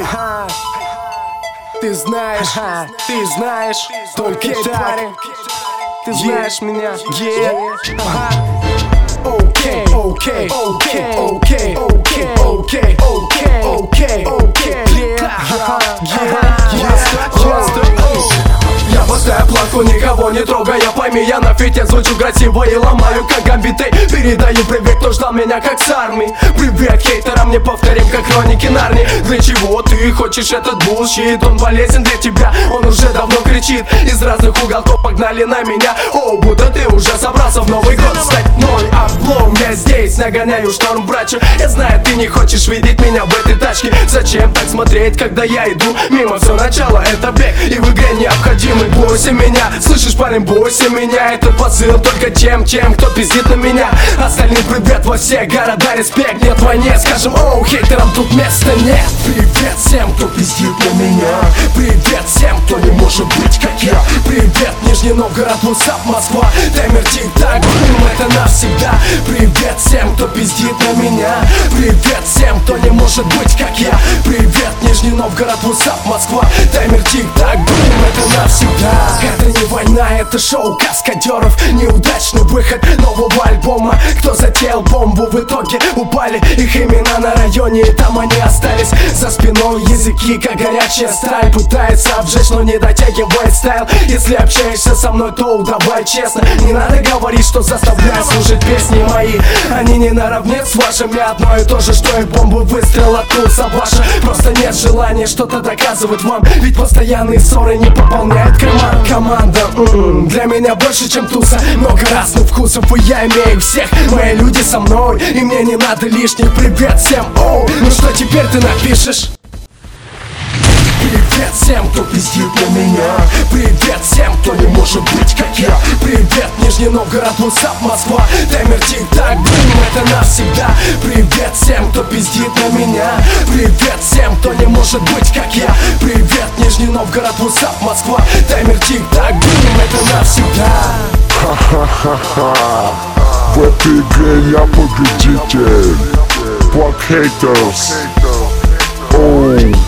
Ты знаешь, только парень. Ты знаешь меня, Окей, окей, окей, окей, окей, окей, окей, окей, я поставил планку, никого не трогая, пойми, я на фите звучу красиво и ломаю как гамбиты. Передаю привет, кто ждал меня как с армии. Привет хейтерам, не повторим как хроники Нарнии. Для чего ты хочешь этот булщит? Он полезен для тебя, он уже давно кричит. Из разных уголков погнали на меня. О, будто ты уже собрался в Новый год стать мой облом. Я здесь нагоняю шторм, братча. Я знаю, ты не хочешь видеть меня в этой тачке. Зачем так смотреть, когда я иду мимо? Все начало, это бег, и в игре необходимый. Бойся меня, слышишь, парень, бойся меня. Это посыл только тем, кто пиздит на меня. Остальным привет во все города, респект. Нет войне, скажем, оу, хейтерам тут места нет. Привет всем, кто пиздит на меня. Привет всем, кто не может быть как я. Привет, Нижний Новгород, Лусап, Москва. Таймер тик-так, это навсегда. Привет всем, кто пиздит на меня. Привет всем, кто не может быть как я. Привет, Нижний Новгород, Лусап, Москва. Таймер тик-так, это навсегда. Это не война, это шоу каскадеров. Неудачный выход нового альбома. Кто затеял бомбу, в итоге упали их имена на районе, и там они остались. За спиной языки, как горячая сталь. Пытается обжечь, но не дотягивает стайл. Если общаешься со мной, то давай честно. Не надо говорить, что заставляй слушать песни мои. Они не наравне с вашими. Одно и то же, что и бомбы, выстрел от пулса ваша. Просто нет желания что-то доказывать вам. Ведь постоянные ссоры не пополняют карман. Команда, для меня больше, чем туса. Много разных вкусов, и я имею всех. Мои люди со мной, и мне не надо лишних. Привет всем, оу, ну что теперь ты напишешь? Привет всем, кто пиздит на меня. Привет всем, кто не может быть как я. Привет, Нижний Новгород, Лусап, Москва. Таймер тик-так, это навсегда. Привет всем, кто пиздит на меня. Привет всем, кто не может быть как я. Привет, Нижний Новгород, Лусап, Москва. Таймер тик-так, это навсегда. Ха-ха-ха-ха. В этой игре я победитель. Fuck haters. Оу.